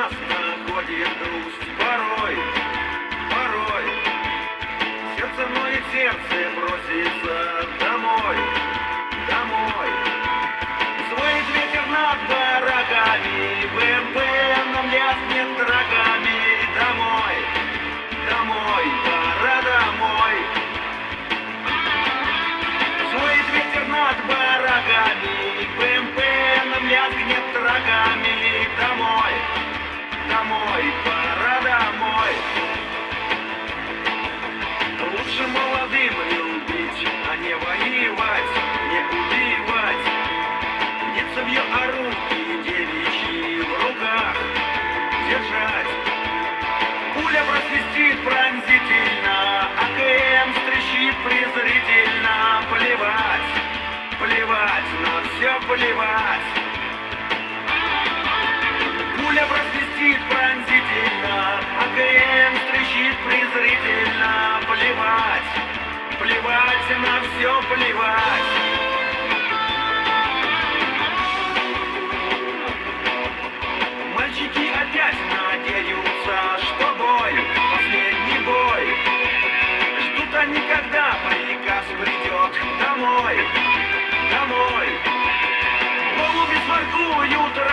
нас находит грусть порой, порой. Сердце ноет, сердце просится домой, домой. Звонит ветер над бараками, БМП нам ляснет рогами. Домой, домой, пора домой. Звонит ветер над бараками, БМП нам лязгнет рогами. Домой, домой, пора домой. Лучше молодым любить, а не воевать, не убивать. Не цевьё, а руки девичьи в руках держать. Пуля просвистит пронзительно, АКМ стрещит презрительно. Плевать, плевать, на все плевать. Пуля просвистит пронзительно, АКМ стрещит презрительно. Плевать, плевать, на все плевать. Мальчики опять надеются, что бой, последний бой. Ждут они, когда приказ придет домой, домой. Голуби своркуют